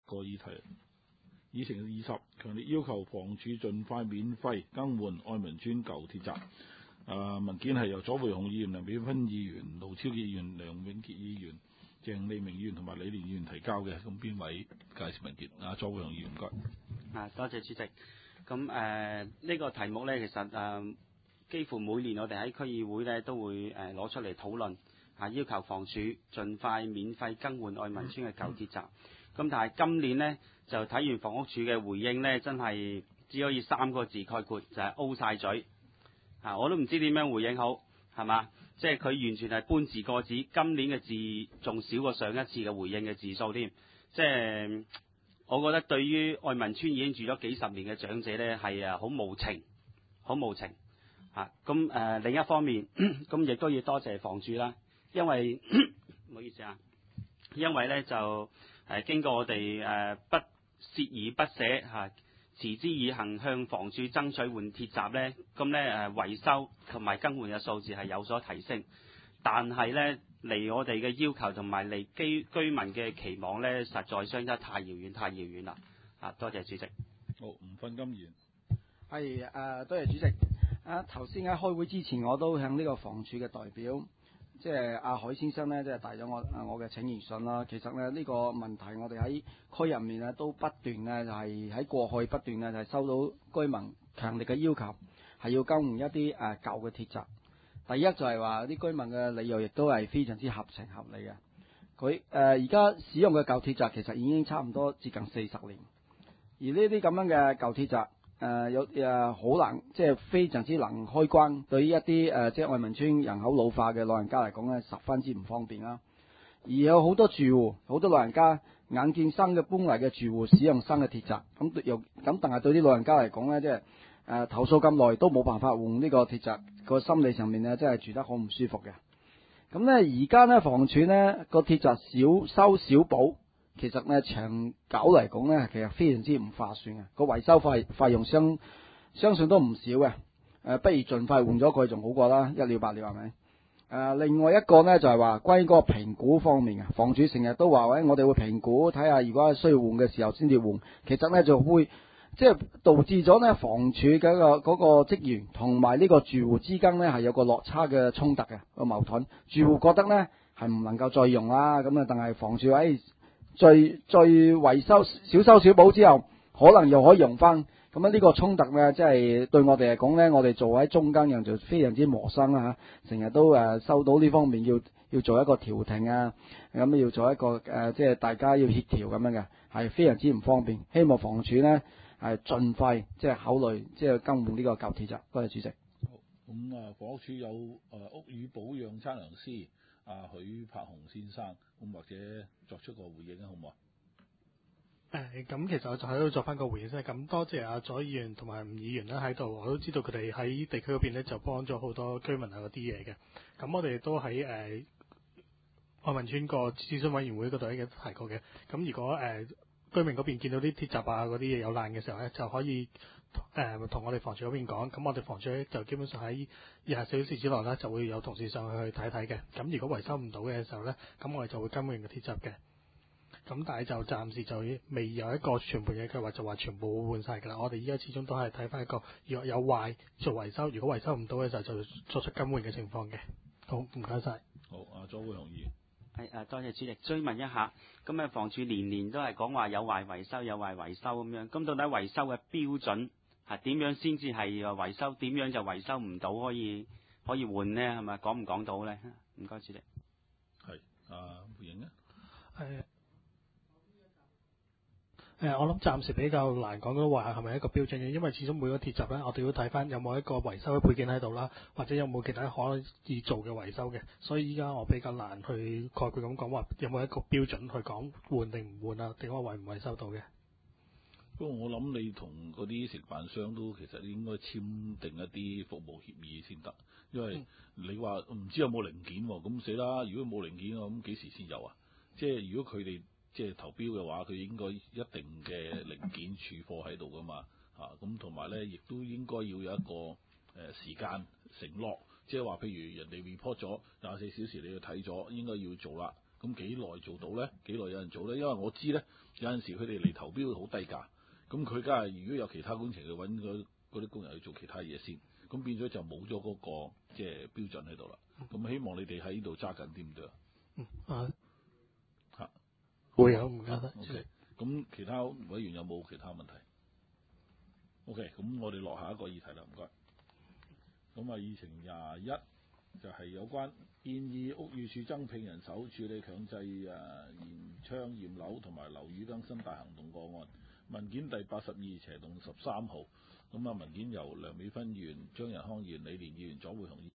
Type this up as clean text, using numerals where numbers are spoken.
個議題。議程20，強烈要求房署盡快免費更換愛民村舊鐵閘。文件係由左匯雄議員、梁美芬議員、盧超傑議員、梁永傑議員、鄭利明議員同埋李連議員提交嘅。咁邊位介紹文件？左匯雄議員，唔該。 多謝主席。咁呢個題目呢，其實幾乎每年我哋喺區議會呢都會攞出嚟討論，要求房署盡快免費更換愛民村嘅舊鐵閘。咁但係今年呢，就睇完房屋署嘅回應呢，真係只可以3個字概括，就係 O 晒嘴。我都唔知點樣回應好，係嘛？即係佢完全係搬字過紙，今年嘅字仲少過上一次嘅回應嘅字數添。即係我覺得對於愛民村已經住咗幾十年嘅長者呢，係好無情，好無情。咁另一方面，咁亦都要多謝房署啦，因為唔好意思因為呢就經過我哋不鍥而不捨持之以恆向房署爭取換鐵閘呢，咁呢維修同埋更換嘅數字係有所提升，但係呢離我哋嘅要求同埋離居民嘅期望呢，實在相差太遙遠太遙遠啦。多謝主席。 好，吳訓金議員。 係多謝主席。頭先喺開會之前，我都向呢個房署嘅代表，即係阿海先生呢，即係帶咗我嘅請願信啦。其實呢個問題，我哋喺區入面呢都不斷呢，就係喺過去不斷呢，就係收到居民強烈嘅要求，係要更換一啲舊嘅鐵閘。第一就係話啲居民嘅理由亦都係非常之合情合理嘅。佢而家使用嘅舊鐵閘其實已經差唔多接近40年，而呢啲咁樣嘅舊鐵閘。有好難，即係非常之難開關，對於一啲即係愛民村人口老化嘅老人家嚟講咧，十分之唔方便啦。而有好多住戶，好多老人家眼見新嘅搬嚟嘅住戶使用新嘅鐵閘，但係對啲老人家嚟講咧，即係投訴咁耐都冇辦法換呢個鐵閘，個心理上面咧真係住得好唔舒服嘅。咁咧而家咧房署咧個鐵閘少修少補。其實咧長久嚟講咧，其實非常之唔划算嘅，個維修費用相信都唔少嘅。不如盡快換咗佢仲好過啦，一了百了係咪？另外一個咧就係話關於嗰個評估方面嘅，房署成日都話我哋會評估睇下，如果係需要換嘅時候先至換。其實咧就會即係導致咗咧房署嘅嗰個職員同埋呢個住戶之間咧係有個落差嘅衝突嘅個矛盾。住戶覺得咧係唔能夠再用啦，咁但係房署再維修少修少補之後，可能又可以用翻。咁呢個衝突咧，即係對我哋嚟講咧，我哋做喺中間人就非常之陌生啦嚇。成日都收到呢方面要做一個調停啊，咁要做一個即係大家要協調咁樣嘅，係非常之唔方便。希望房署咧係盡快即係考慮即係更換呢個舊鐵閘。多謝主席。 好，咁房屋署有屋宇保養測量師許柏雄先生，咁或者作出個回應好唔好？ 咁其實我就喺度作翻個回應先。咁多謝左議員同埋吳議員咧喺度，我都知道佢哋喺地區嗰邊咧就幫咗好多居民嗰啲嘢嘅。咁我哋都喺愛民村個諮詢委員會嗰度已經提過嘅。咁如果居民嗰邊見到啲鐵閘嗰啲嘢有爛嘅時候咧，就可以同我哋房署嗰邊講。咁我哋房署咧就基本上喺24小時之內咧就會有同事上去睇睇嘅。咁如果維修唔到嘅時候咧，咁我哋就會更換個鐵閘嘅。咁但係就暫時就未有一個全盤嘅計劃，就話全部換晒㗎啦。我哋依家始終都係睇翻一個，如果有壞做維修，如果維修唔到嘅時候就作出更換嘅情況嘅。好，唔該晒。 好，左匯雄議員。 係多謝主席。追問一下，咁房署年年都係講話有壞維修，有壞維修咁樣。咁到底維修嘅標準係點樣先至係維修？點樣就維修唔到可以換呢？係咪講唔講到呢？唔該，主席。 係回應呢？ 我諗暫時比較難講到話係咪一個標準嘅，因為始終每個鐵閘咧，我哋要睇翻有冇一個維修嘅配件喺度啦，或者有冇其他可以做嘅維修嘅，所以依家我比較難去概括咁講話有冇一個標準去講換定唔換啊，定話維唔維修到嘅。 不過我諗你同嗰啲承辦商都其實應該簽訂一啲服務協議先得，因為你話唔知有冇零件喎，咁死啦！如果冇零件咁幾時先有啊？即係如果佢哋即係投標嘅話，佢應該一定嘅零件儲貨喺度噶嘛，咁同埋咧，亦都應該要有一個時間承諾，即係話譬如人哋 report 咗24小時你要睇咗，應該要做啦， 咁幾耐做到咧？幾耐有人做咧？因為我知咧，有陣時佢哋嚟投標好低價，咁佢梗係如果有其他工程，去揾嗰啲工人去做其他嘢先，咁變咗就冇咗嗰個即係標準喺度啦。咁希望你哋喺呢度揸緊啲唔得嚇。 會有唔該得。 OK，咁其他委員有冇其他問題 ？OK，咁我哋落下一個議題啦，唔該。咁啊，議程21就係有關建議屋宇署增聘人手處理強制驗窗驗樓同埋樓宇更新大行動個案，文件第82/13號。咁啊，文件由梁美芬議員、張仁康議員、李連議員、左會雄議員。